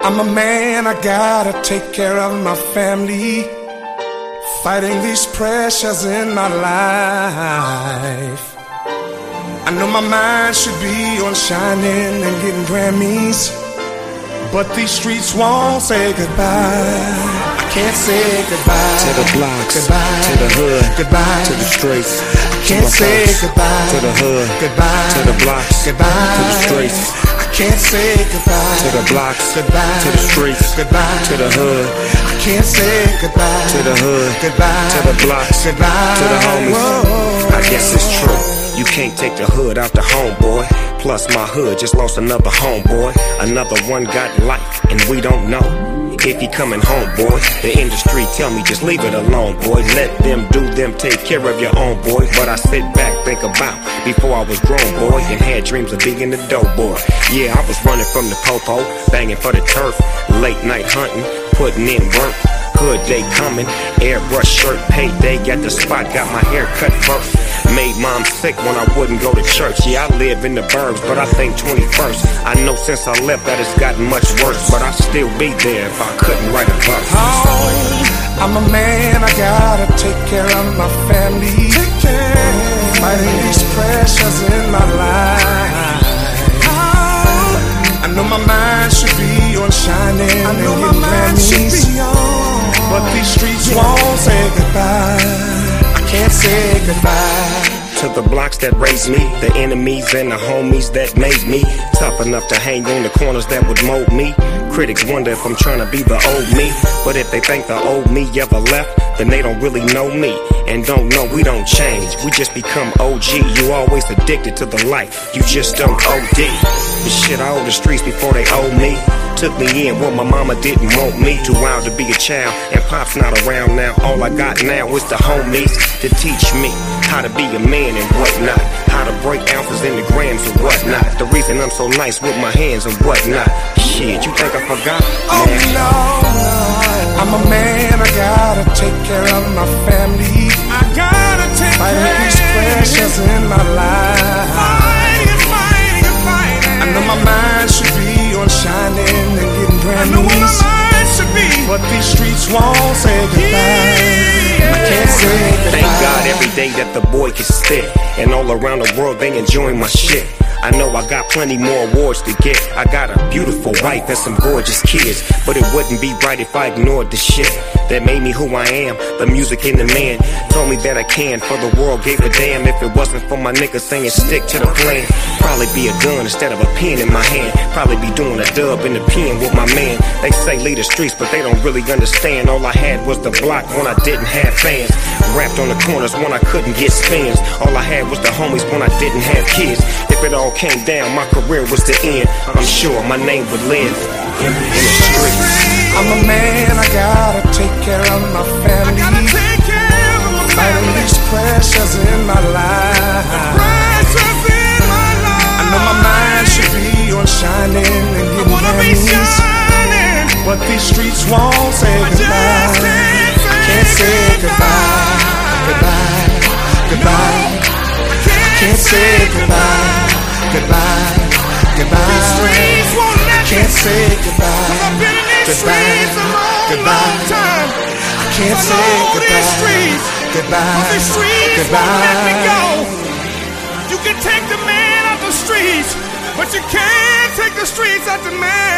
I'm a man, I gotta take care of my family, fighting these pressures in my life. I know my mind should be on shining and getting Grammys, but these streets won't say goodbye. I can't say goodbye to the blocks, goodbye to the hood, goodbye to the streets. I can't say goodbye to the hood, goodbye to the blocks, goodbye to the streets. I can't say goodbye to the blocks, goodbye to the streets, goodbye to the hood. I can't say goodbye to the hood, goodbye to the blocks, goodbye to the homies. Whoa. I guess it's true. You can't take the hood out the homeboy. Plus my hood just lost another homeboy. Another one got life and we don't know if he coming home, boy. The industry tell me just leave it alone, boy. Let them do them, take care of your own, boy. But I sit back, think about before I was grown, boy, and had dreams of being the dope boy. Yeah, I was running from the popo, banging for the turf, late night hunting, putting in work. Good day coming, airbrush shirt, payday, got the spot, got my hair cut first. Made mom sick when I wouldn't go to church. Yeah, I live in the burbs, but I think 21st. I know since I left that it's gotten much worse, but I'd still be there if I couldn't write a verse. Oh, I'm a man, I gotta take care of my family, fighting these pressures in my life. I know my mind should be on shining, I know my mind should be on, but these streets won't say goodbye. I can't say goodbye to the blocks that raised me, the enemies and the homies that made me tough enough to hang on the corners that would mold me. Critics wonder if I'm trying to be the old me, but if they think the old me ever left, then they don't really know me and don't know we don't change. We just become OG. You always addicted to the life, you just don't OD. But shit, I owe the streets before they owe me. Took me in when my mama didn't want me. Too wild to be a child, and pop's not around now. All I got now is the homies to teach me how to be a man and whatnot, how to break ounces into grams and whatnot. The reason I'm so nice with my hands and whatnot. Shit, you think I forgot? Oh no, I'm a man, I gotta take care of my family. I gotta take fighting these pressures in my life. Fighting. I know my mind should be on shining and getting Grammys, but these streets won't say goodbye. I can't say goodbye. Thank God every day that the boy can spit, and all around the world they enjoying my shit. I know I got plenty more awards to get. I got a beautiful wife and some gorgeous kids, but it wouldn't be right if I ignored the shit that made me who I am. The music and the man told me that I can, for the world gave a damn. If it wasn't for my niggas saying stick to the plan, probably be a gun instead of a pen in my hand. Probably be doing a dub in the pen with my man. They say lead the streets, but they don't really understand. All I had was the block when I didn't have fans. Rapped on the corners when I couldn't get spins. All I had was the homies when I didn't have kids. If it all came down, my career was the end. I'm sure my name would live in the streets. I'm a man, I gotta take care of my family, fighting these pressures in my life. I know my mind should be on shining and getting Grammys, but these streets won't say goodbye. I can't say goodbye, goodbye. I can't say goodbye, goodbye. I can't say goodbye, goodbye. I can't say goodbye. You can take the man out the streets, but you can't take the streets out the man.